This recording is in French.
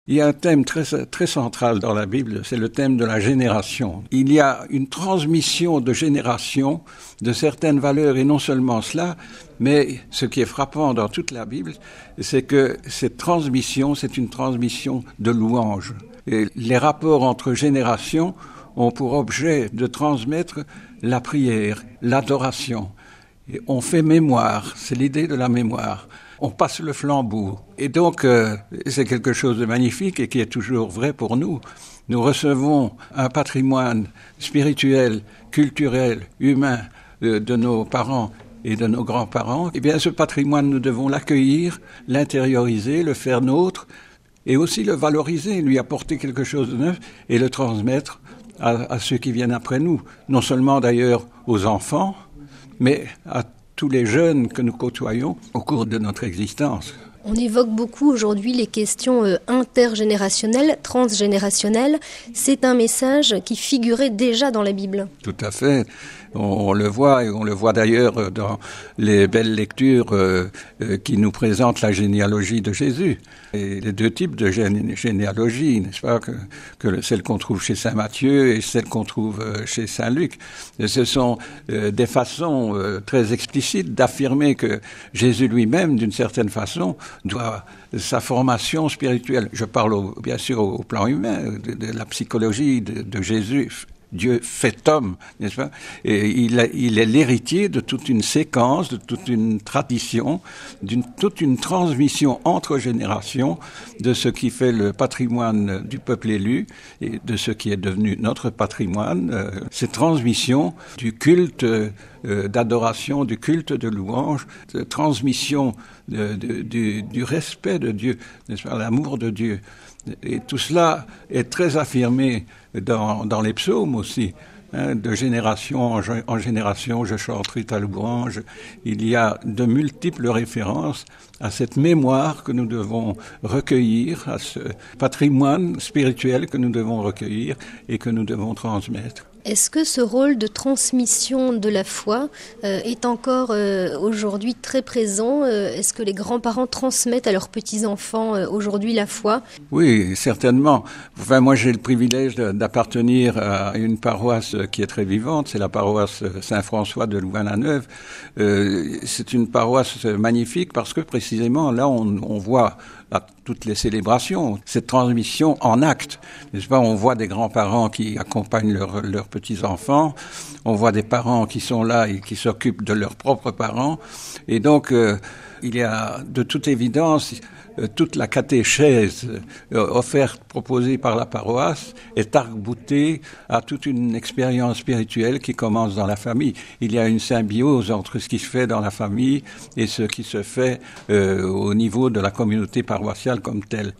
Il y a un thème très central dans la Bible, c'est le thème de la génération. Il y a une transmission de génération de certaines valeurs, et non seulement cela, mais ce qui est frappant dans toute la Bible, c'est que cette transmission, c'est une transmission de louanges. Et les rapports entre générations ont pour objet de transmettre la prière, l'adoration. Et on fait mémoire, c'est l'idée de la mémoire. On passe le flambeau. Et donc, c'est quelque chose de magnifique et qui est toujours vrai pour nous. Nous recevons un patrimoine spirituel, culturel, humain de nos parents et de nos grands-parents. Eh bien, ce patrimoine, nous devons l'accueillir, l'intérioriser, le faire nôtre et aussi le valoriser, lui apporter quelque chose de neuf et le transmettre à ceux qui viennent après nous. Non seulement d'ailleurs aux enfants, mais à tous les jeunes que nous côtoyons au cours de notre existence. On évoque beaucoup aujourd'hui les questions intergénérationnelles, transgénérationnelles. C'est un message qui figurait déjà dans la Bible. Tout à fait. On le voit, et on le voit d'ailleurs dans les belles lectures qui nous présentent la généalogie de Jésus. Et les deux types de généalogie, n'est-ce pas, que celle qu'on trouve chez Saint Matthieu et celle qu'on trouve chez Saint Luc. Ce sont des façons très explicites d'affirmer que Jésus lui-même, d'une certaine façon, doit sa formation spirituelle. Je parle bien sûr au plan humain, de la psychologie de Jésus. Dieu fait homme, n'est-ce pas? Et il est l'héritier de toute une séquence, de toute une tradition, toute une transmission entre générations de ce qui fait le patrimoine du peuple élu et de ce qui est devenu notre patrimoine. Cette transmission du culte d'adoration, du culte de louange, de transmission du respect de Dieu, n'est-ce pas? L'amour de Dieu. Et tout cela est très affirmé dans les psaumes aussi. De génération en génération, je chanterai ta louange. Il y a de multiples références à cette mémoire que nous devons recueillir, à ce patrimoine spirituel que nous devons recueillir et que nous devons transmettre. Est-ce que ce rôle de transmission de la foi est encore aujourd'hui très présent? Est-ce que les grands-parents transmettent à leurs petits-enfants aujourd'hui la foi? Oui, certainement. Enfin, moi, j'ai le privilège d'appartenir à une paroisse qui est très vivante. C'est la paroisse Saint-François de Louvain-la-Neuve. C'est une paroisse magnifique parce que précisément, là, on voit à toutes les célébrations, cette transmission en actes. N'est-ce pas? On voit des grands-parents qui accompagnent leurs petits-enfants, on voit des parents qui sont là et qui s'occupent de leurs propres parents. Et donc, il y a de toute évidence toute la catéchèse offerte, proposée par la paroisse est arc-boutée à toute une expérience spirituelle qui commence dans la famille. Il y a une symbiose entre ce qui se fait dans la famille et ce qui se fait au niveau de la communauté paroissiale comme telle.